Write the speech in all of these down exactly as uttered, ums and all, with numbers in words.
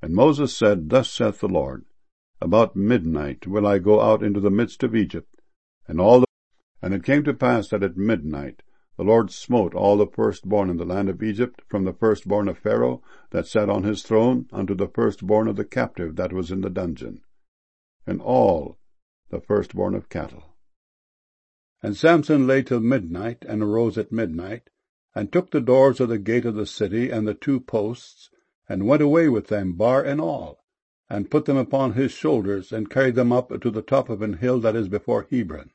And Moses said, Thus saith the Lord, About midnight will I go out into the midst of Egypt, and all the... And it came to pass that at midnight the Lord smote all the firstborn in the land of Egypt, from the firstborn of Pharaoh that sat on his throne, unto the firstborn of the captive that was in the dungeon, and all the firstborn of cattle. And Samson lay till midnight, and arose at midnight, and took the doors of the gate of the city, and the two posts, and went away with them, bar and all, and put them upon his shoulders, and carried them up to the top of an hill that is before Hebron.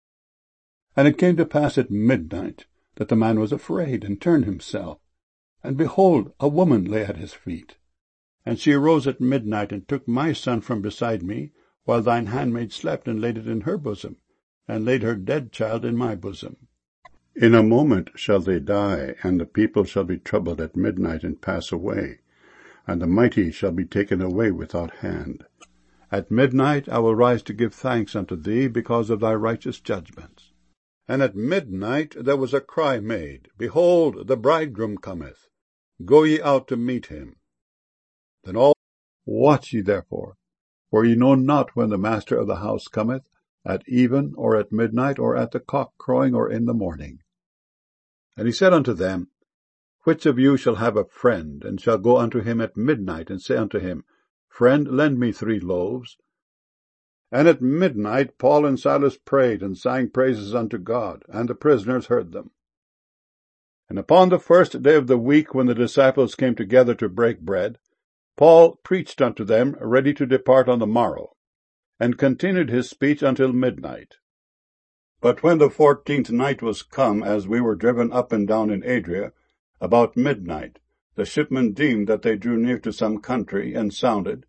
And it came to pass at midnight, that the man was afraid, and turned himself, and behold, a woman lay at his feet. And she arose at midnight, and took my son from beside me, while thine handmaid slept, and laid it in her bosom, and laid her dead child in my bosom. In a moment shall they die, and the people shall be troubled at midnight, and pass away, and the mighty shall be taken away without hand. At midnight I will rise to give thanks unto thee, because of thy righteous judgments. And at midnight there was a cry made, Behold, the bridegroom cometh, go ye out to meet him. Then all, Watch ye therefore, for ye know not when the master of the house cometh, at even, or at midnight, or at the cock crowing, or in the morning. And he said unto them, Which of you shall have a friend, and shall go unto him at midnight, and say unto him, Friend, lend me three loaves? And at midnight Paul and Silas prayed, and sang praises unto God, and the prisoners heard them. And upon the first day of the week, when the disciples came together to break bread, Paul preached unto them, ready to depart on the morrow, and continued his speech until midnight. But when the fourteenth night was come, as we were driven up and down in Adria, about midnight, the shipmen deemed that they drew near to some country, and sounded,